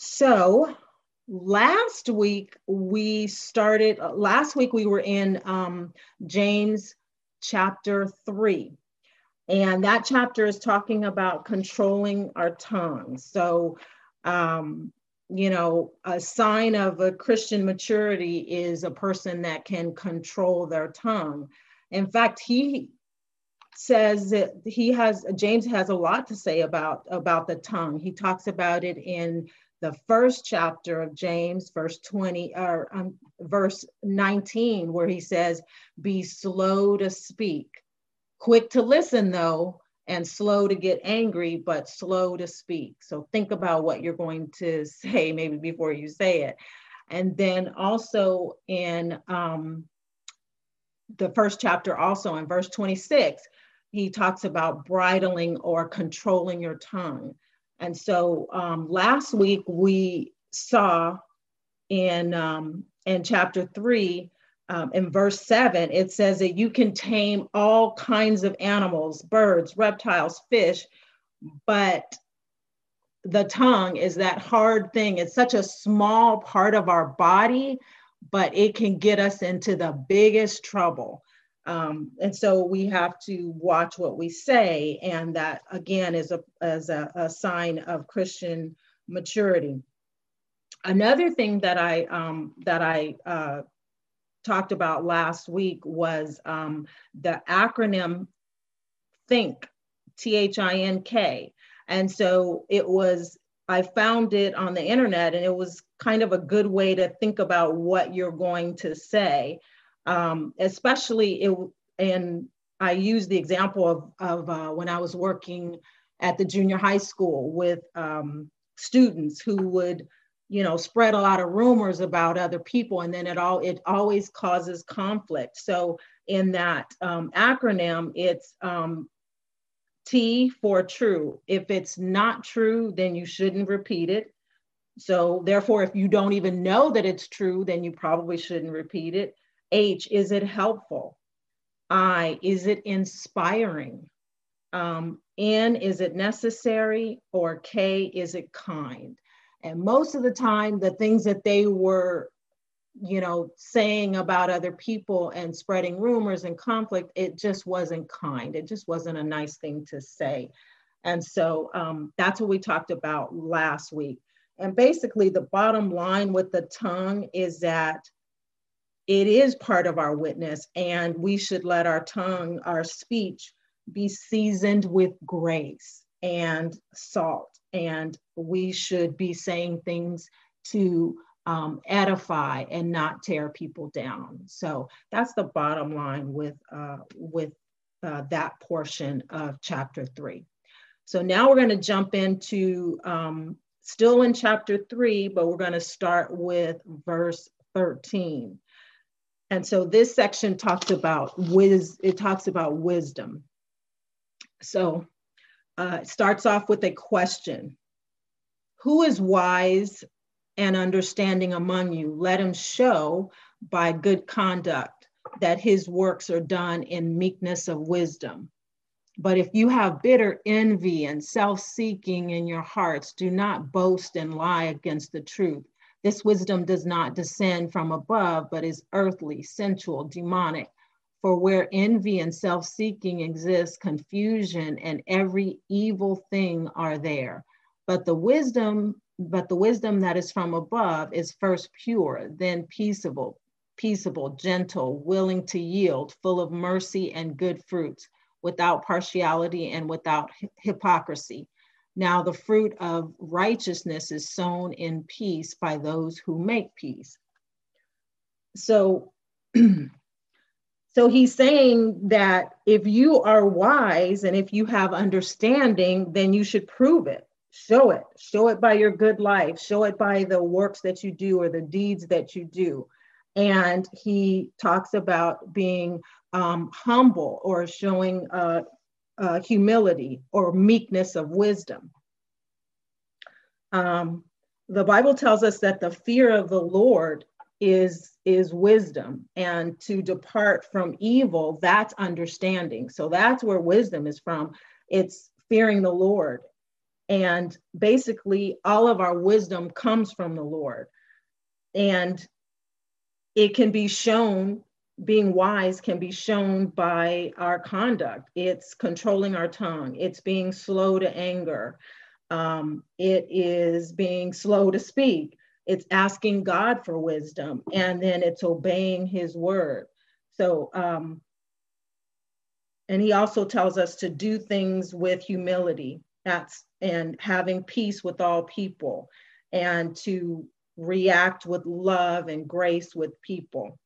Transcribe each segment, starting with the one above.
So last week we were in James chapter 3. And that chapter is talking about controlling our tongue. So, um, a sign of a Christian maturity is a person that can control their tongue. In fact, he says that James has a lot to say about the tongue. He talks about it in the first chapter of James, verse 20 or verse 19, where he says, "Be slow to speak, quick to listen, though, and slow to get angry, but slow to speak." So think about what you're going to say maybe before you say it. And then also in the first chapter, also in verse 26, he talks about bridling or controlling your tongue. And so last week we saw in chapter 3, in verse 7, it says that you can tame all kinds of animals, birds, reptiles, fish, but the tongue is that hard thing. It's such a small part of our body, but it can get us into the biggest trouble. And so we have to watch what we say. And that, again, is a sign of Christian maturity. Another thing that I talked about last week was the acronym THINK, THINK. And so I found it on the internet, and it was kind of a good way to think about what you're going to say. And I use the example of when I was working at the junior high school with students who would spread a lot of rumors about other people, and then it always causes conflict. So in that acronym, it's T for true. If it's not true, then you shouldn't repeat it. So therefore, if you don't even know that it's true, then you probably shouldn't repeat it. H, is it helpful? I, is it inspiring? N, is it necessary? Or K, is it kind? And most of the time, the things that they were, saying about other people and spreading rumors and conflict, it just wasn't kind. It just wasn't a nice thing to say. And so that's what we talked about last week. And basically, the bottom line with the tongue is that it is part of our witness, and we should let our tongue, our speech, be seasoned with grace and salt. And we should be saying things to edify and not tear people down. So that's the bottom line with that portion of chapter 3. So now we're going to jump into still in chapter 3, but we're going to start with verse 13. And so this section talks about wisdom. So it starts off with a question. Who is wise and understanding among you? Let him show by good conduct that his works are done in meekness of wisdom. But if you have bitter envy and self-seeking in your hearts, do not boast and lie against the truth. This wisdom does not descend from above, but is earthly, sensual, demonic. For where envy and self-seeking exist, confusion and every evil thing are there. But the wisdom that is from above is first pure, then peaceable, gentle, willing to yield, full of mercy and good fruits, without partiality and without hypocrisy. Now the fruit of righteousness is sown in peace by those who make peace. So he's saying that if you are wise and if you have understanding, then you should prove it. Show it by your good life. Show it by the works that you do or the deeds that you do. And he talks about being humble or showing humility or meekness of wisdom. The Bible tells us that the fear of the Lord is wisdom, and to depart from evil, that's understanding. So that's where wisdom is from. It's fearing the Lord. And basically, all of our wisdom comes from the Lord. And it can be shown, being wise can be shown by our conduct. It's controlling our tongue, it's being slow to anger, it is being slow to speak, it's asking God for wisdom, and then it's obeying his word. So, and he also tells us to do things with humility. That's and having peace with all people, and to react with love and grace with people.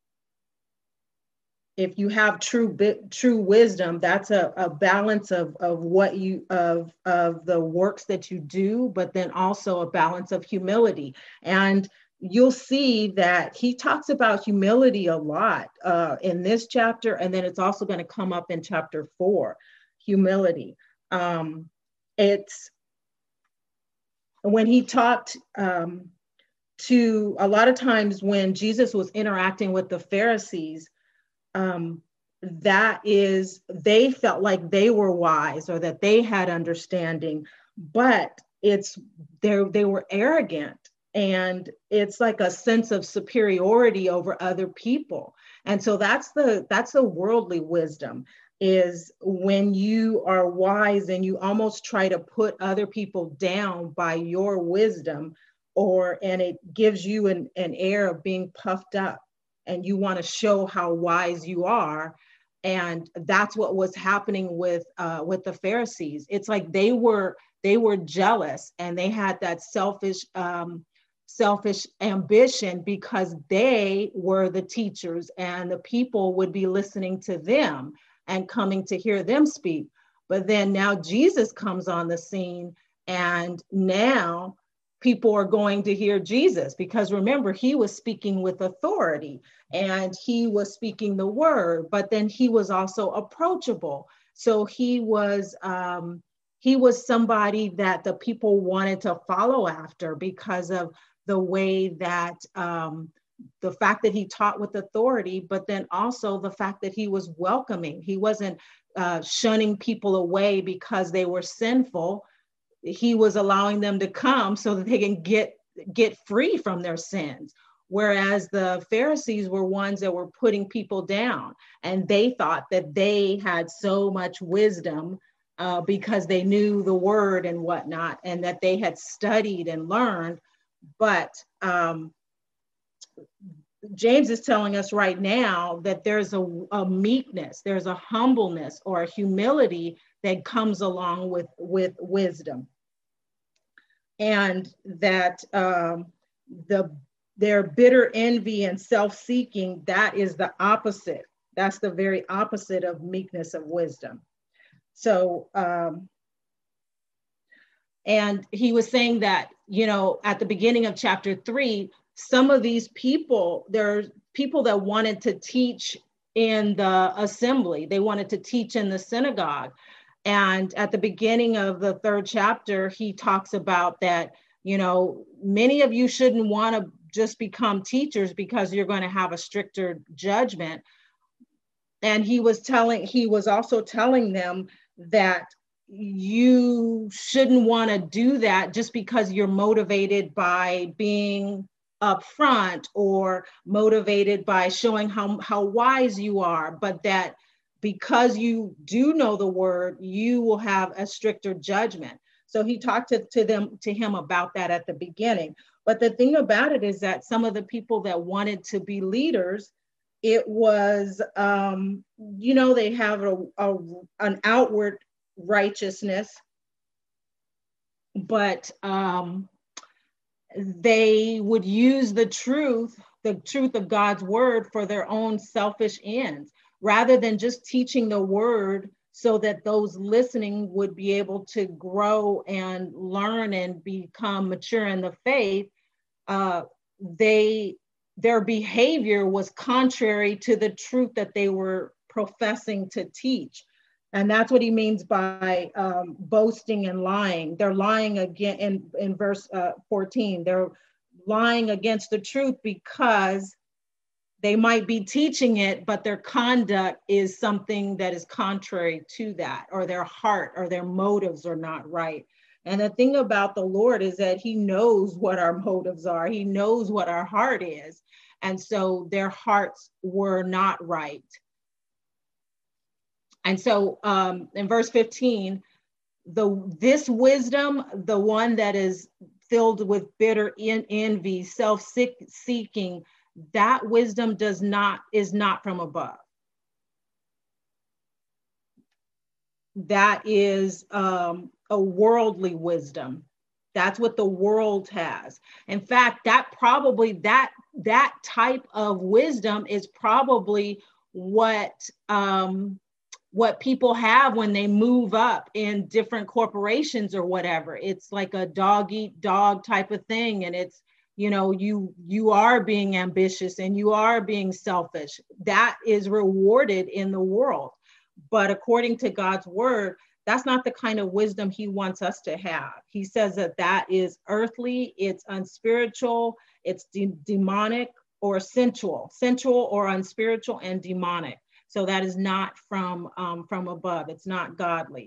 If you have true wisdom, that's a balance of what you of the works that you do, but then also a balance of humility. And you'll see that he talks about humility a lot in this chapter, and then it's also going to come up in chapter 4. Humility. It's when he talked to a lot of times when Jesus was interacting with the Pharisees. That is, they felt like they were wise or that they had understanding, but they were arrogant, and it's like a sense of superiority over other people. And so that's the worldly wisdom, is when you are wise and you almost try to put other people down by your wisdom, and it gives you an air of being puffed up, and you want to show how wise you are. And that's what was happening with the Pharisees. It's like they were jealous, and they had that selfish ambition, because they were the teachers and the people would be listening to them and coming to hear them speak. But then now Jesus comes on the scene, and now people are going to hear Jesus, because remember, he was speaking with authority and he was speaking the word, but then he was also approachable. So he was somebody that the people wanted to follow after, because of the way that the fact that he taught with authority, but then also the fact that he was welcoming. He wasn't shunning people away because they were sinful. He was allowing them to come so that they can get free from their sins. Whereas the Pharisees were ones that were putting people down, and they thought that they had so much wisdom because they knew the word and whatnot, and that they had studied and learned. But James is telling us right now that there's a meekness, there's a humbleness or a humility that comes along with wisdom. And that their bitter envy and self-seeking, that is the opposite. That's the very opposite of meekness of wisdom. So, and he was saying that, at the beginning of chapter 3, some of these people, there are people that wanted to teach in the assembly. They wanted to teach in the synagogue. And at the beginning of the 3rd chapter, he talks about that, many of you shouldn't want to just become teachers because you're going to have a stricter judgment. And he was also telling them that you shouldn't want to do that just because you're motivated by being upfront or motivated by showing how wise you are, but that because you do know the word, you will have a stricter judgment. So he talked to him about that at the beginning. But the thing about it is that some of the people that wanted to be leaders, it was, they have an outward righteousness, but they would use the truth of God's word for their own selfish ends, rather than just teaching the word so that those listening would be able to grow and learn and become mature in the faith. Their behavior was contrary to the truth that they were professing to teach. And that's what he means by boasting and lying. They're lying again in verse 14. They're lying against the truth because they might be teaching it, but their conduct is something that is contrary to that, or their heart or their motives are not right. And the thing about the Lord is that he knows what our motives are. He knows what our heart is. And so their hearts were not right. And so in verse 15, this wisdom, the one that is filled with bitter envy, self-seeking, that wisdom is not from above. That is a worldly wisdom. That's what the world has. In fact, that type of wisdom is probably what people have when they move up in different corporations or whatever. It's like a dog eat dog type of thing. And it's, you are being ambitious and you are being selfish. That is rewarded in the world. But according to God's word, that's not the kind of wisdom he wants us to have. He says that is earthly, it's unspiritual, it's demonic or sensual or unspiritual and demonic. So that is not from above. It's not godly.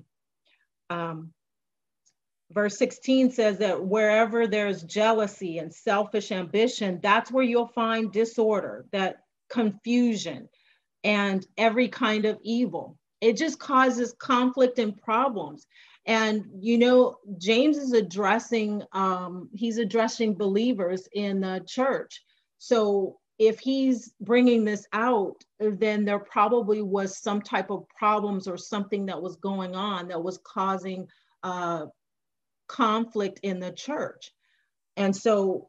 Verse 16 says that wherever there's jealousy and selfish ambition, that's where you'll find disorder, that confusion, and every kind of evil. It just causes conflict and problems. And, James is addressing believers in the church. So if he's bringing this out, then there probably was some type of problems or something that was going on that was causing conflict in the church. And so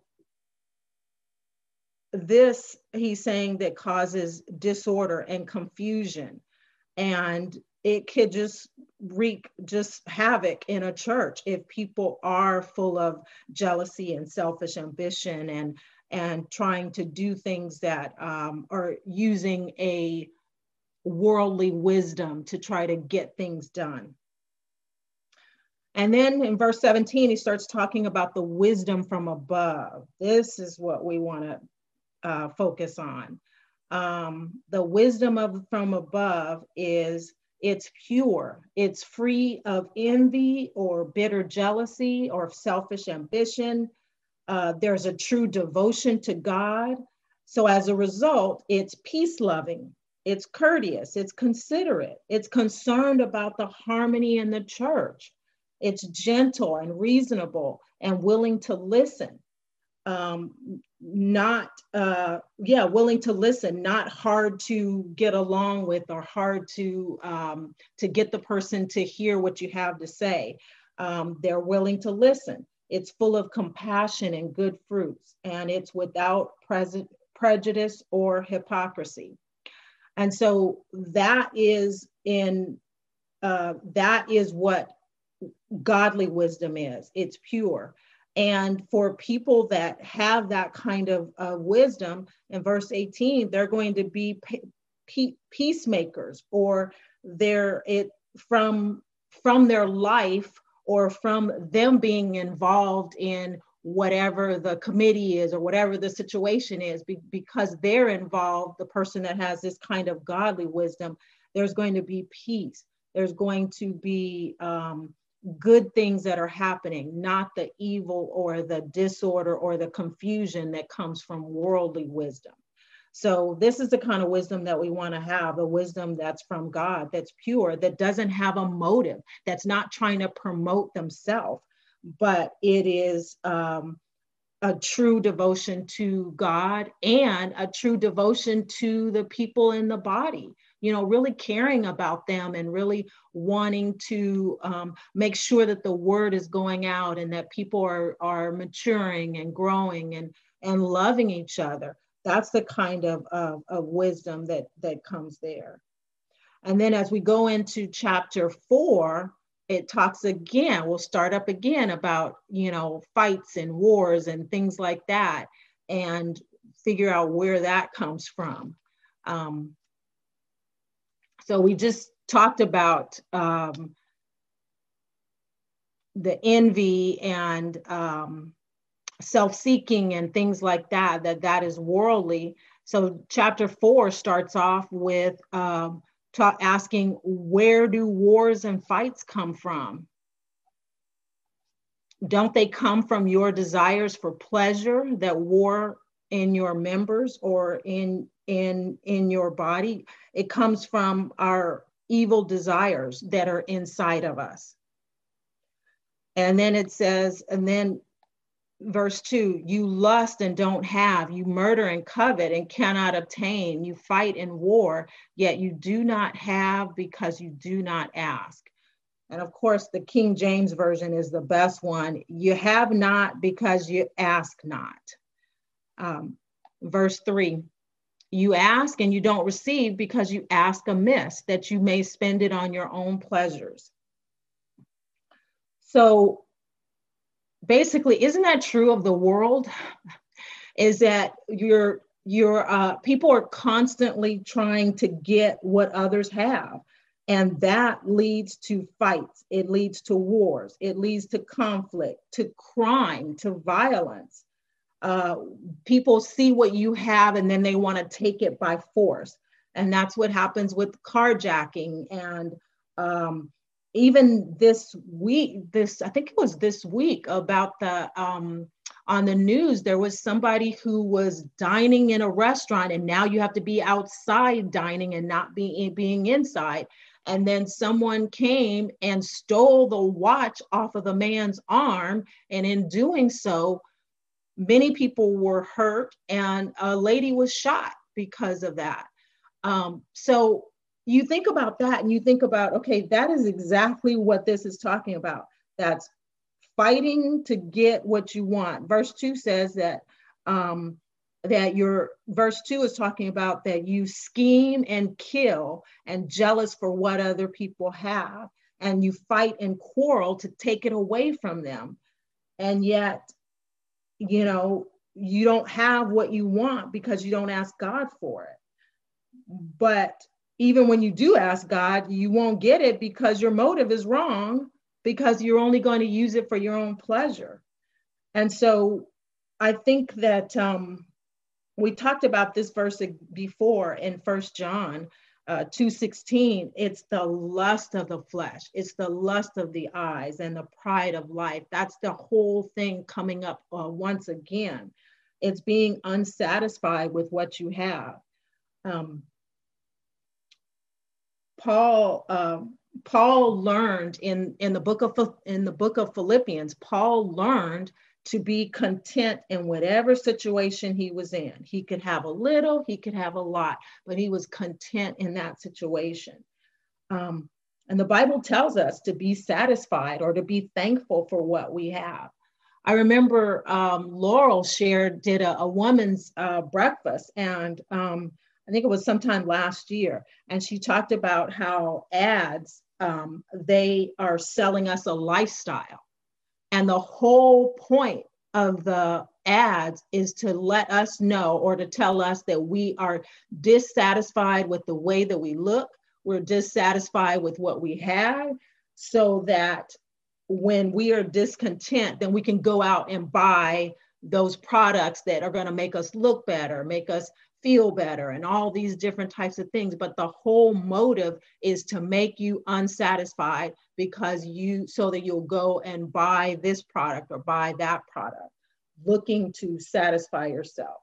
this, he's saying, that causes disorder and confusion, and it could just wreak havoc in a church if people are full of jealousy and selfish ambition and trying to do things that are using a worldly wisdom to try to get things done. And then in verse 17, he starts talking about the wisdom from above. This is what we want to focus on. The wisdom from above it's pure, it's free of envy or bitter jealousy or selfish ambition. There's a true devotion to God. So as a result, it's peace-loving, it's courteous, it's considerate, it's concerned about the harmony in the church. It's gentle and reasonable and willing to listen. Willing to listen, not hard to get along with or hard to get the person to hear what you have to say. They're willing to listen. It's full of compassion and good fruits, and it's without prejudice or hypocrisy. And so that is what godly wisdom is. It's pure. And for people that have that kind of wisdom, in verse 18, they're going to be peacemakers, or from their life or from them being involved in whatever the committee is or whatever the situation is, because they're involved, the person that has this kind of godly wisdom, there's going to be peace. There's going to be good things that are happening, not the evil or the disorder or the confusion that comes from worldly wisdom. So this is the kind of wisdom that we want to have, a wisdom that's from God, that's pure, that doesn't have a motive, that's not trying to promote themselves, but it is a true devotion to God and a true devotion to the people in the body. Really caring about them and really wanting to make sure that the word is going out and that people are maturing and growing and loving each other. That's the kind of wisdom that comes there. And then as we go into chapter 4, it talks again, we'll start up again about, fights and wars and things like that, and figure out where that comes from. So we just talked about the envy and self-seeking and things like that is worldly. So chapter 4 starts off with asking, where do wars and fights come from? Don't they come from your desires for pleasure that war in your members or in your body? It comes from our evil desires that are inside of us. And then it says, and then verse 2, you lust and don't have, you murder and covet and cannot obtain, you fight in war, yet you do not have because you do not ask. And of course, the King James Version is the best one. You have not because you ask not. Verse 3, you ask and you don't receive because you ask amiss, that you may spend it on your own pleasures. So basically, isn't that true of the world? Is that your people are constantly trying to get what others have. And that leads to fights. It leads to wars. It leads to conflict, to crime, to violence. People see what you have and then they want to take it by force. And that's what happens with carjacking. And even this week, I think it was this week, about the on the news, there was somebody who was dining in a restaurant, and now you have to be outside dining and not being inside. And then someone came and stole the watch off of the man's arm. And in doing so, many people were hurt and a lady was shot because of that. So you think about that and you think about, okay, that is exactly what this is talking about. That's fighting to get what you want. Verse 2 says that verse 2 is talking about that you scheme and kill and jealous for what other people have, and you fight and quarrel to take it away from them. And yet, you don't have what you want because you don't ask God for it. But even when you do ask God, you won't get it because your motive is wrong, because you're only going to use it for your own pleasure. And so I think that we talked about this verse before in 1 John 2:16. It's the lust of the flesh. It's the lust of the eyes and the pride of life. That's the whole thing coming up once again. It's being unsatisfied with what you have. Paul learned in the book of Philippians. Paul learned to be content in whatever situation he was in. He could have a little, he could have a lot, but he was content in that situation. And the Bible tells us to be satisfied or to be thankful for what we have. I remember Laurel did a woman's breakfast, and I think it was sometime last year, and she talked about how ads, they are selling us a lifestyle. And the whole point of the ads is to let us know, or to tell us that we are dissatisfied with the way that we look. We're dissatisfied with what we have, so that when we are discontent, then we can go out and buy those products that are going to make us look better, make us feel better, and all these different types of things. But the whole motive is to make you unsatisfied, so that you'll go and buy this product or buy that product, looking to satisfy yourself.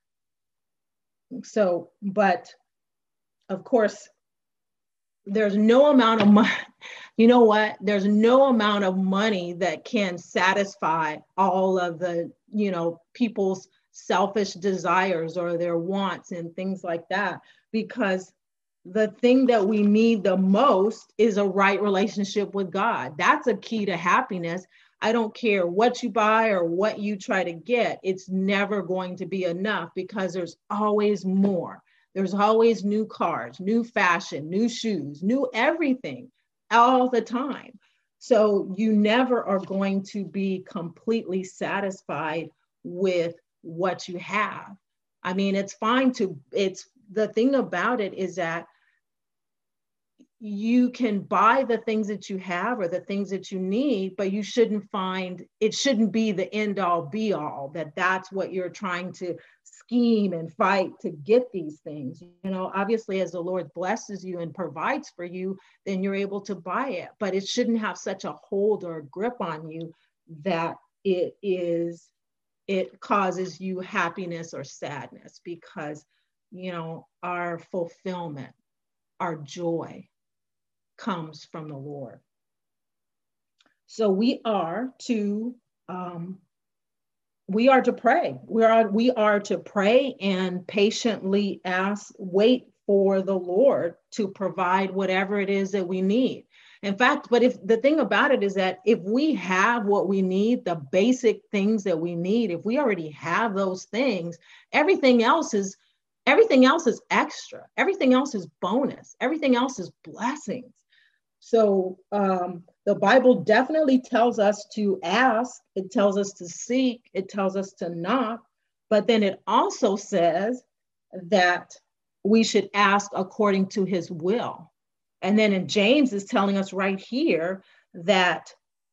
So, but of course, there's no amount of money, there's no amount of money that can satisfy all of the, people's selfish desires or their wants and things like that, because the thing that we need the most is a right relationship with God. That's a key to happiness. I don't care what you buy or what you try to get, it's never going to be enough, because there's always more. There's always new cars, new fashion, new shoes, new everything all the time. So you never are going to be completely satisfied with what you have. I mean, the thing about it is that you can buy the things that you have or the things that you need, but it shouldn't be the end all be all, that's what you're trying to scheme and fight to get these things. Obviously, as the Lord blesses you and provides for you, then you're able to buy it, but it shouldn't have such a hold or a grip on you that it causes you happiness or sadness, because, our fulfillment, our joy comes from the Lord. So we are to pray. We are to pray and patiently wait for the Lord to provide whatever it is that we need. In fact, but if the thing about it is that if we have what we need, the basic things that we need, if we already have those things, everything else is extra. Everything else is bonus. Everything else is blessings. So the Bible definitely tells us to ask. It tells us to seek. It tells us to knock. But then it also says that we should ask according to his will. And then in James is telling us right here that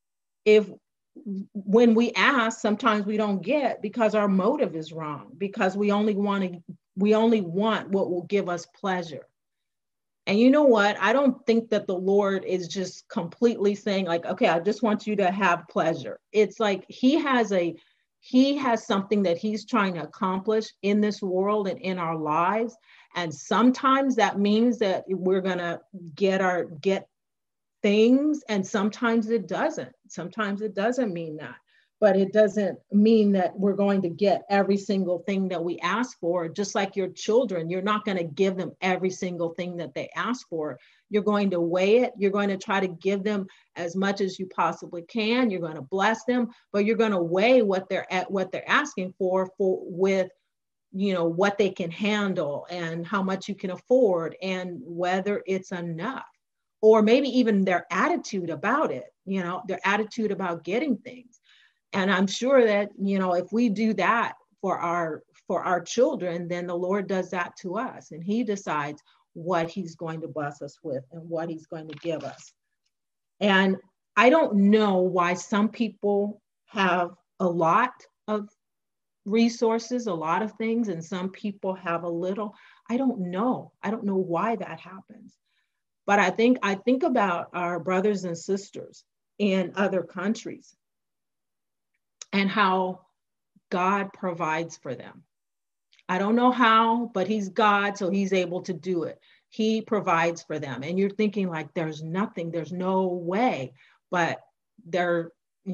when we ask, sometimes we don't get, because our motive is wrong, because we only want what will give us pleasure. And you know what? I don't think that the Lord is just completely saying like, okay, I just want you to have pleasure. It's like he has something that he's trying to accomplish in this world and in our lives. And sometimes that means that we're going to get things, and sometimes it doesn't. Sometimes it doesn't mean that. But it doesn't mean that we're going to get every single thing that we ask for. Just like your children, you're not going to give them every single thing that they ask for. You're going to weigh it. You're going to try to give them as much as you possibly can. You're going to bless them, but you're going to weigh what they're asking for with, what they can handle and how much you can afford and whether it's enough, or maybe even their attitude about it, their attitude about getting things. And I'm sure that, if we do that for our children, then the Lord does that to us, and he decides what he's going to bless us with and what he's going to give us. And I don't know why some people have a lot of resources, a lot of things, and some people have a little. I don't know why that happens. But I think about our brothers and sisters in other countries and how God provides for them. I don't know how, but he's God, so he's able to do it. He provides for them. And you're thinking like, there's nothing, there's no way, but they're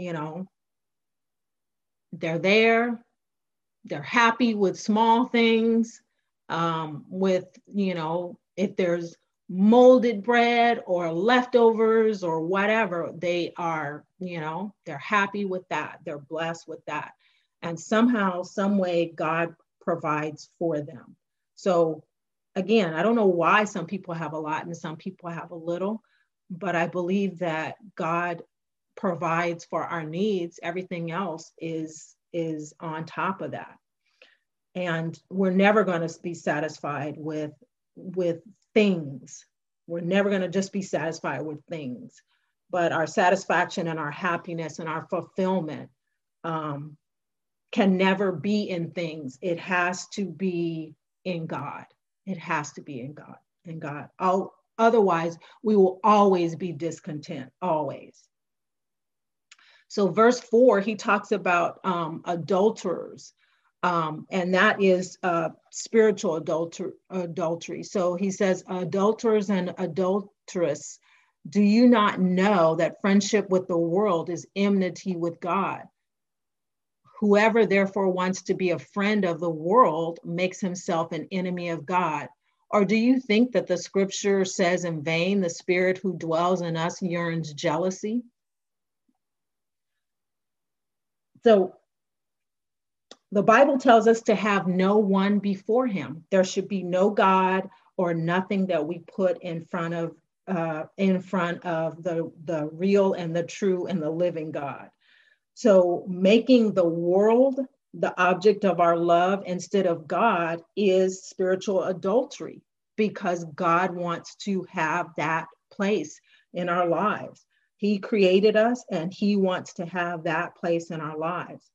there. They're happy with small things, if there's molded bread or leftovers or whatever, they are, they're happy with that. They're blessed with that. And somehow, some way, God provides for them. So again, I don't know why some people have a lot and some people have a little, but I believe that God provides for our needs. Everything else is on top of that. And we're never going to be satisfied with things. We're never going to just be satisfied with things, but our satisfaction and our happiness and our fulfillment can never be in things. It has to be in God. It has to be in God. Otherwise, we will always be discontent, always. So verse 4, he talks about adulterers. And that is spiritual adultery. So he says, adulterers and adulteress, do you not know that friendship with the world is enmity with God? Whoever therefore wants to be a friend of the world makes himself an enemy of God. Or do you think that the scripture says in vain, the spirit who dwells in us yearns jealousy? So the Bible tells us to have no one before him. There should be no God or nothing that we put in front of the real and the true and the living God. So making the world the object of our love instead of God is spiritual adultery, because God wants to have that place in our lives. He created us and he wants to have that place in our lives.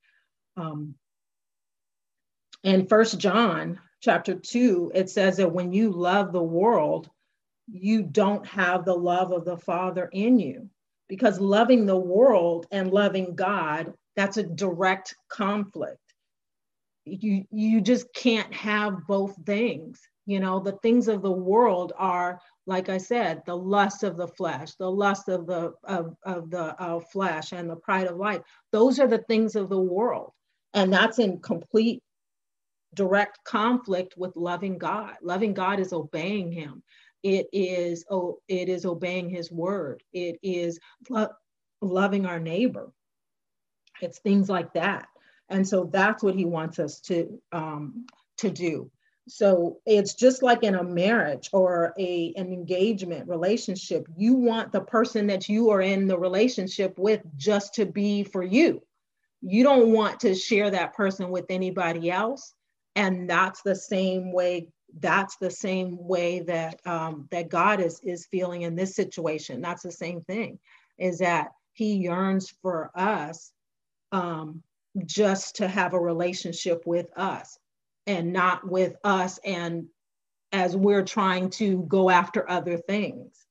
In 1 John chapter 2, it says that when you love the world, you don't have the love of the Father in you. because loving the world and loving God, that's a direct conflict. You just can't have both things. You know, the things of the world are, like I said, the lust of the flesh, the lust of the flesh, and the pride of life. Those are the things of the world, and that's in complete direct conflict with loving God. Loving God is obeying Him. It is obeying His word. It is loving our neighbor. It's things like that. And so that's what He wants us to do. So it's just like in a marriage or an engagement relationship. You want the person that you are in the relationship with just to be for you. You don't want to share that person with anybody else. And that's the same way. That's the same way that that God is feeling in this situation. That's the same thing. Is that He yearns for us just to have a relationship with us, and not with us and as we're trying to go after other things.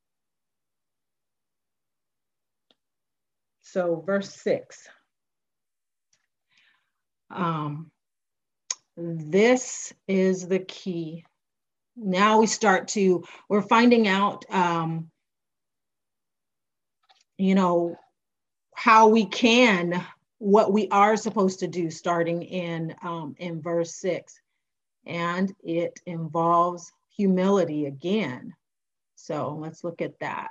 So verse 6. This is the key. Now we're finding out, how we can, what we are supposed to do, starting in verse 6. And it involves humility again. So let's look at that.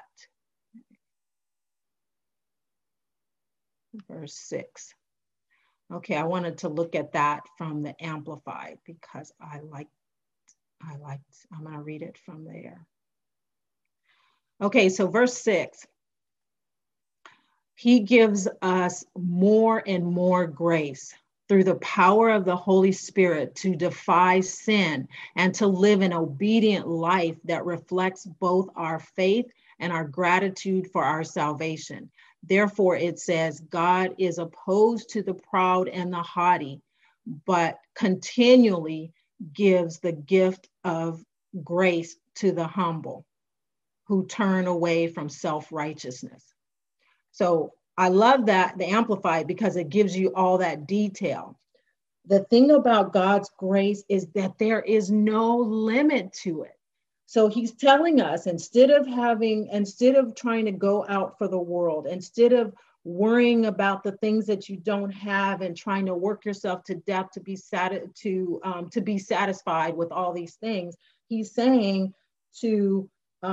Verse 6. Okay, I wanted to look at that from the Amplified because I'm going to read it from there. Okay, so verse 6. He gives us more and more grace through the power of the Holy Spirit to defy sin and to live an obedient life that reflects both our faith and our gratitude for our salvation. Therefore, it says, God is opposed to the proud and the haughty, but continually gives the gift of grace to the humble who turn away from self-righteousness. So I love that, the Amplified, because it gives you all that detail. The thing about God's grace is that there is no limit to it. So He's telling us, instead of trying to go out for the world, instead of worrying about the things that you don't have and trying to work yourself to death to be satisfied with all these things, He's saying to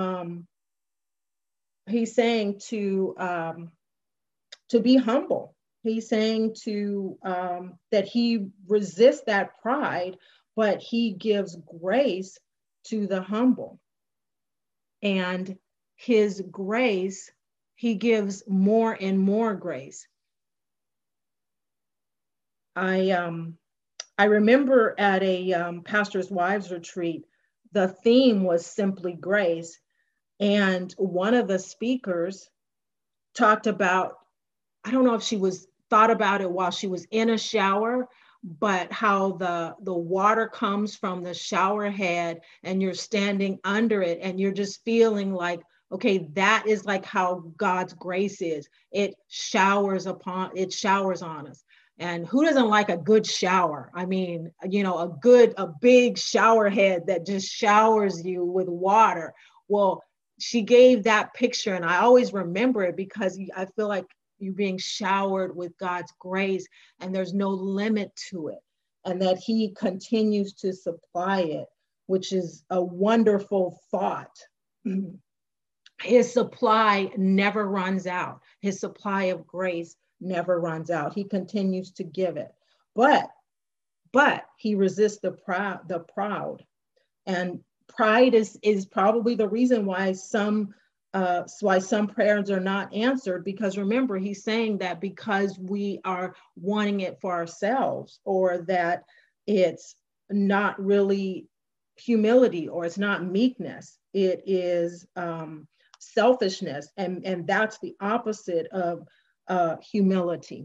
be humble. He's saying that He resists that pride, but He gives grace to the humble. And His grace, He gives more and more grace. I remember at a pastor's wives retreat, the theme was simply grace. And one of the speakers talked about, I don't know if she thought about it while she was in a shower, but how the water comes from the shower head and you're standing under it and you're just feeling like, okay, that is like how God's grace is. It showers on us. And who doesn't like a good shower? I mean, a big shower head that just showers you with water. Well, she gave that picture, and I always remember it because I feel like you're being showered with God's grace and there's no limit to it, and that He continues to supply it, which is a wonderful thought. His supply never runs out. His supply of grace never runs out. He continues to give it, but He resists the proud. And pride is probably the reason why some prayers are not answered, because remember, He's saying that because we are wanting it for ourselves, or that it's not really humility, or it's not meekness, it is selfishness, and that's the opposite of humility.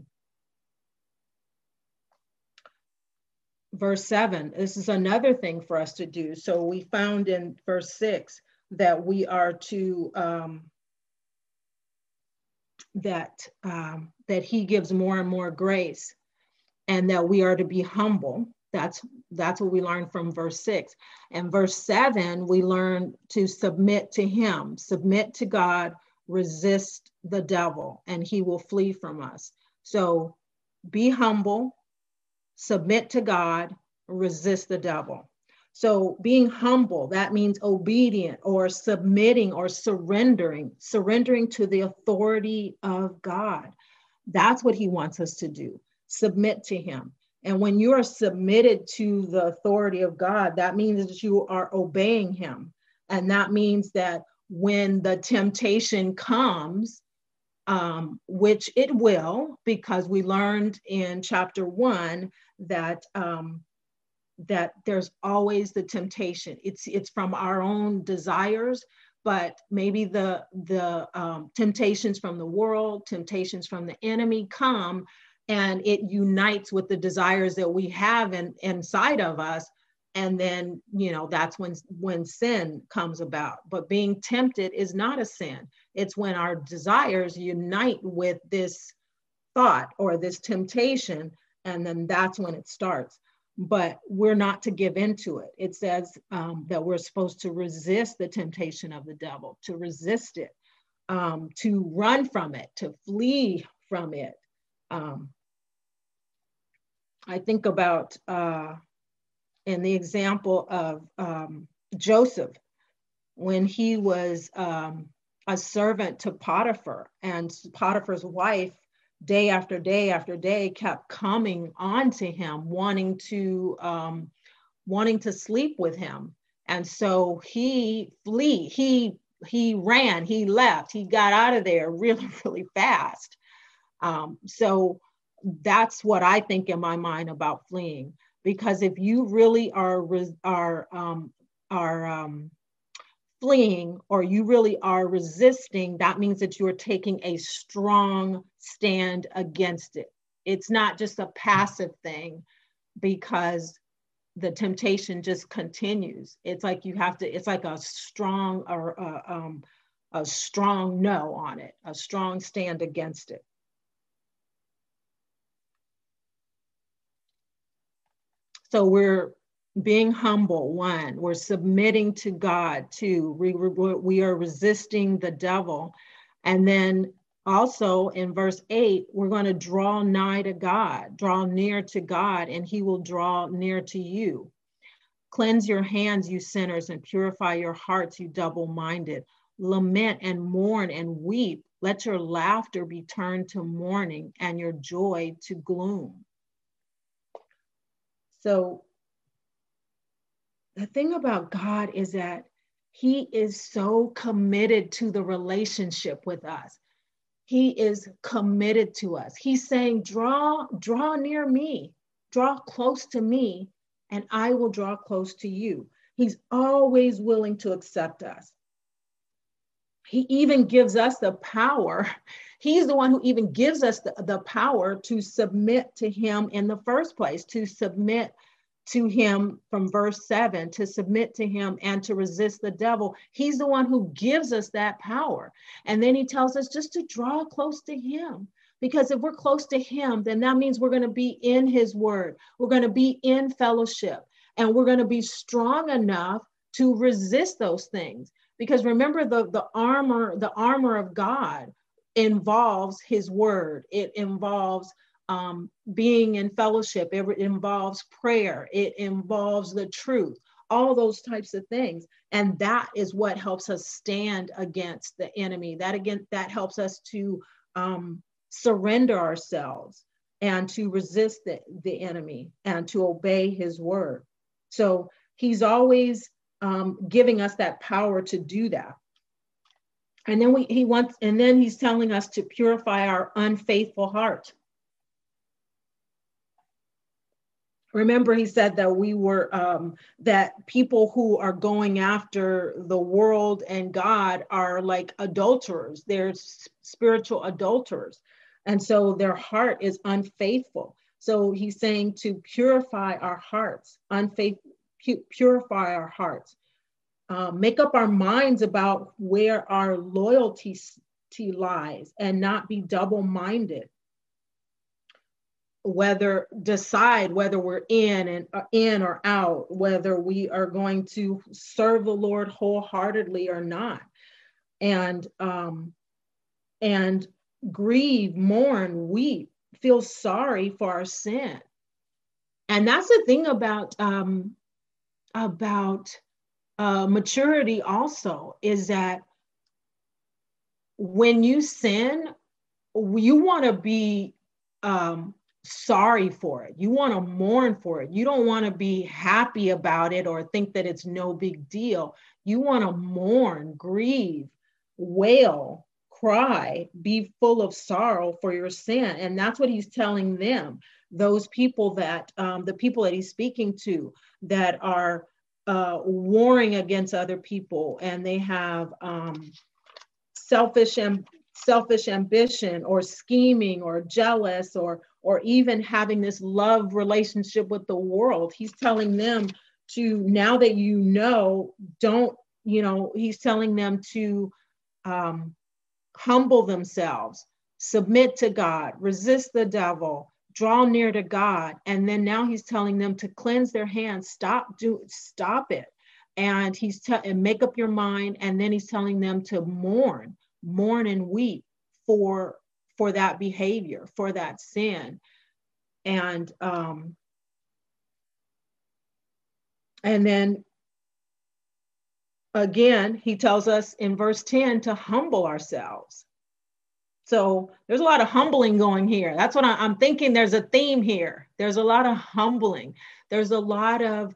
Verse 7, this is another thing for us to do. So we found in verse 6 that we are to that he gives more and more grace, and that we are to be humble. That's what we learned from verse 6. And verse 7, we learn to submit to him, submit to God, resist the devil, and he will flee from us. So be humble, submit to God, resist the devil. So being humble, that means obedient or submitting or surrendering to the authority of God. That's what he wants us to do. Submit to him. And when you are submitted to the authority of God, that means that you are obeying him. And that means that when the temptation comes, which it will, because we learned in chapter 1 that that there's always the temptation. It's from our own desires, but maybe the temptations from the world, temptations from the enemy come, and it unites with the desires that we have inside of us. And then, that's when sin comes about. But being tempted is not a sin. It's when our desires unite with this thought or this temptation, and then that's when it starts. But we're not to give into it. It says that we're supposed to resist the temptation of the devil, to resist it, to run from it, to flee from it. I think about in the example of Joseph, when he was a servant to Potiphar, and Potiphar's wife day after day after day kept coming on to him, wanting to sleep with him. And so he ran, he left, he got out of there really, really fast. So that's what I think in my mind about fleeing, because if you really are fleeing, or you really are resisting, that means that you are taking a strong stand against it. It's not just a passive thing, because the temptation just continues. It's like it's like a strong a strong no on it, a strong stand against it. So we're being humble, one. We're submitting to God, two. We are resisting the devil. And then also in verse 8, we're going to draw nigh to God, draw near to God, and he will draw near to you. Cleanse your hands, you sinners, and purify your hearts, you double-minded. Lament and mourn and weep. Let your laughter be turned to mourning and your joy to gloom. So the thing about God is that he is so committed to the relationship with us. He is committed to us. He's saying, draw near me, draw close to me, and I will draw close to you. He's always willing to accept us. He even gives us the power. He's the one who even gives us the power to submit to him in the first place, to submit to him from verse 7, to submit to him and to resist the devil. He's the one who gives us that power. And then he tells us just to draw close to him. Because if we're close to him, then that means we're going to be in his word. We're going to be in fellowship, and we're going to be strong enough to resist those things. Because remember, the armor of God involves his word. It involves being in fellowship. It involves prayer. It involves the truth, all those types of things. And that is what helps us stand against the enemy. That helps us to surrender ourselves and to resist the enemy and to obey his word. So he's always giving us that power to do that. And then he's telling us to purify our unfaithful heart. Remember, he said that we were, that people who are going after the world and God are like adulterers. They're spiritual adulterers. And so their heart is unfaithful. So he's saying to purify our hearts, purify our hearts. Make up our minds about where our loyalty lies and not be double-minded, decide whether we're in or out, whether we are going to serve the Lord wholeheartedly or not, and grieve, mourn, weep, feel sorry for our sin. And that's the thing about maturity also, is that when you sin, you want to be sorry for it. You want to mourn for it. You don't want to be happy about it or think that it's no big deal. You want to mourn, grieve, wail, cry, be full of sorrow for your sin. And that's what he's telling them, those people that, the people that he's speaking to that are warring against other people, and they have selfish ambition, or scheming, or jealous, or even having this love relationship with the world. He's telling them to, now that he's telling them to humble themselves, submit to God, resist the devil, draw near to God. And then now he's telling them to cleanse their hands, stop it. And and make up your mind. And then he's telling them to mourn and weep for that behavior, for that sin. And then again, he tells us in verse 10 to humble ourselves. So there's a lot of humbling going here. That's what I'm thinking. There's a theme here. There's a lot of humbling. There's a lot of,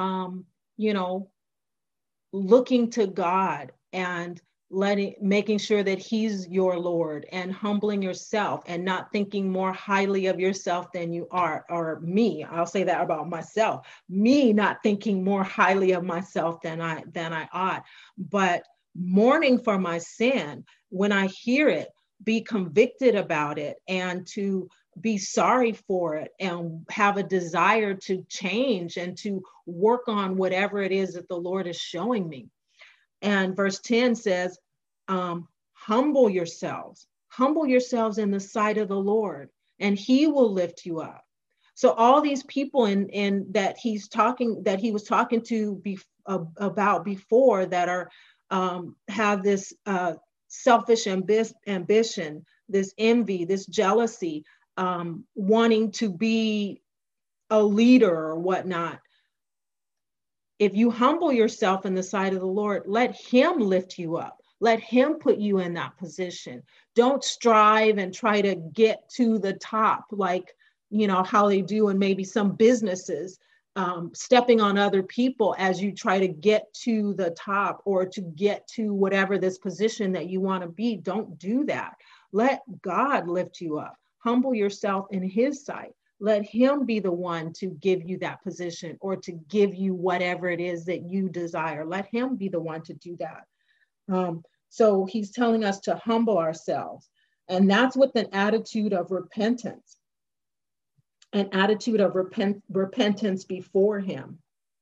looking to God and making sure that he's your Lord, and humbling yourself and not thinking more highly of yourself than you are, or me. I'll say that about myself. Me not thinking more highly of myself than I ought, but mourning for my sin when I hear it, be convicted about it, and to be sorry for it, and have a desire to change and to work on whatever it is that the Lord is showing me. And verse 10 says, humble yourselves in the sight of the Lord, and he will lift you up. So all these people that he was talking to about before, that are have this selfish ambition, this envy, this jealousy, wanting to be a leader or whatnot. If you humble yourself in the sight of the Lord, let him lift you up. Let him put you in that position. Don't strive and try to get to the top, like, how they do in maybe some businesses, stepping on other people as you try to get to the top, or to get to whatever this position that you want to be. Don't do that. Let God lift you up. Humble yourself in his sight. Let him be the one to give you that position, or to give you whatever it is that you desire. Let him be the one to do that. So he's telling us to humble ourselves. And that's with an attitude of repentance, an attitude of repentance before him.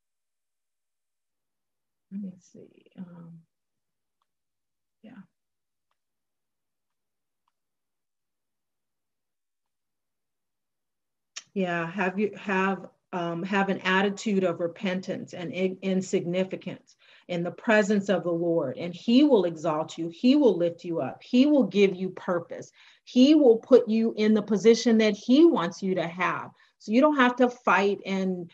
Let me see. Have an attitude of repentance and insignificance in the presence of the Lord, and he will exalt you. He will lift you up. He will give you purpose. He will put you in the position that he wants you to have. So you don't have to fight and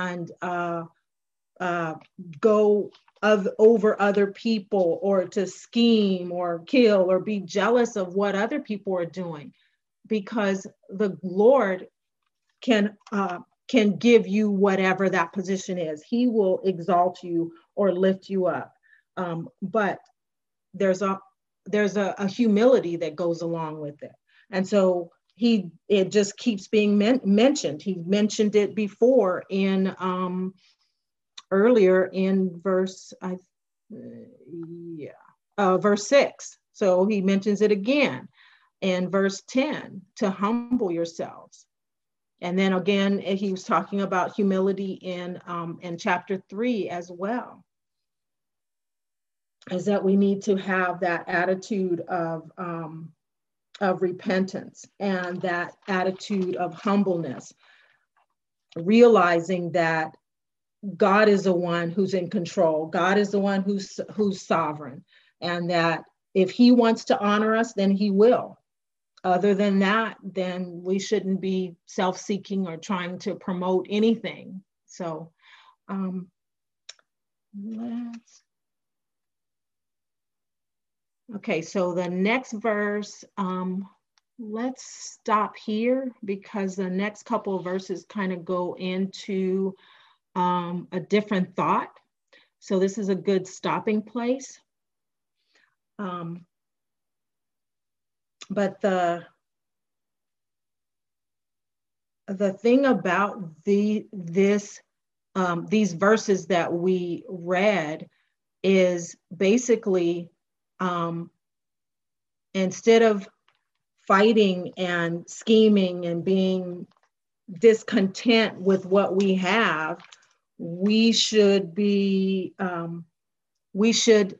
go over other people, or to scheme or kill or be jealous of what other people are doing, because the Lord can give you whatever that position is. He will exalt you or lift you up. But there's a humility that goes along with it. And so it just keeps being mentioned. He mentioned it before in earlier in verse 6. So he mentions it again in verse 10, to humble yourselves. And then again, he was talking about humility in chapter 3 as well. is that we need to have that attitude of repentance and that attitude of humbleness, realizing that God is the one who's in control. God is the one who's sovereign, and that if he wants to honor us, then he will. Other than that, then we shouldn't be self-seeking or trying to promote anything. So okay, so the next verse, let's stop here because the next couple of verses kind of go into a different thought. So this is a good stopping place. But the thing about these verses that we read is basically instead of fighting and scheming and being discontent with what we have, we should be humble. We should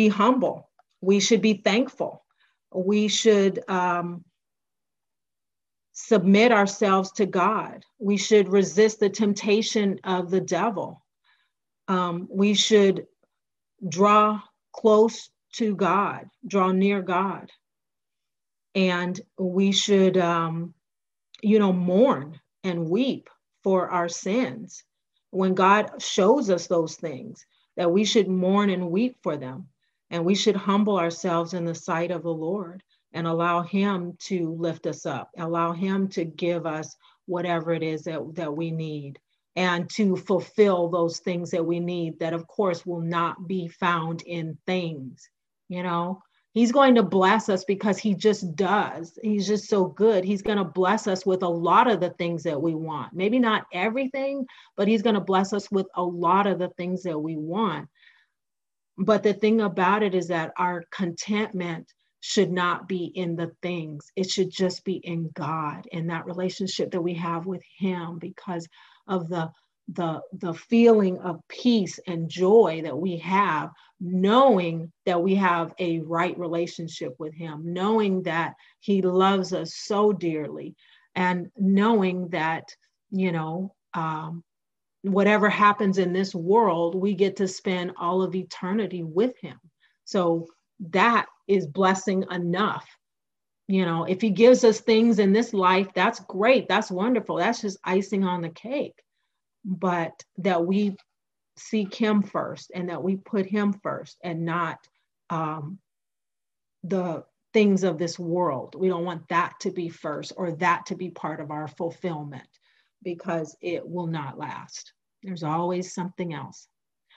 be thankful. We should submit ourselves to God. We should resist the temptation of the devil. We should draw close to God, draw near God. And we should, mourn and weep for our sins. When God shows us those things, that we should mourn and weep for them. And we should humble ourselves in the sight of the Lord and allow him to lift us up, allow him to give us whatever it is that we need, and to fulfill those things that we need that, of course, will not be found in things. He's going to bless us because he just does. He's just so good. He's going to bless us with a lot of the things that we want. Maybe not everything, but he's going to bless us with a lot of the things that we want. But the thing about it is that our contentment should not be in the things. It should just be in God, in that relationship that we have with him, because of the feeling of peace and joy that we have, knowing that we have a right relationship with him, knowing that he loves us so dearly, and knowing that, whatever happens in this world, we get to spend all of eternity with him. So that is blessing enough. If he gives us things in this life, that's great. That's wonderful. That's just icing on the cake. But that we seek him first, and that we put him first, and not the things of this world. We don't want that to be first, or that to be part of our fulfillment, because it will not last. There's always something else.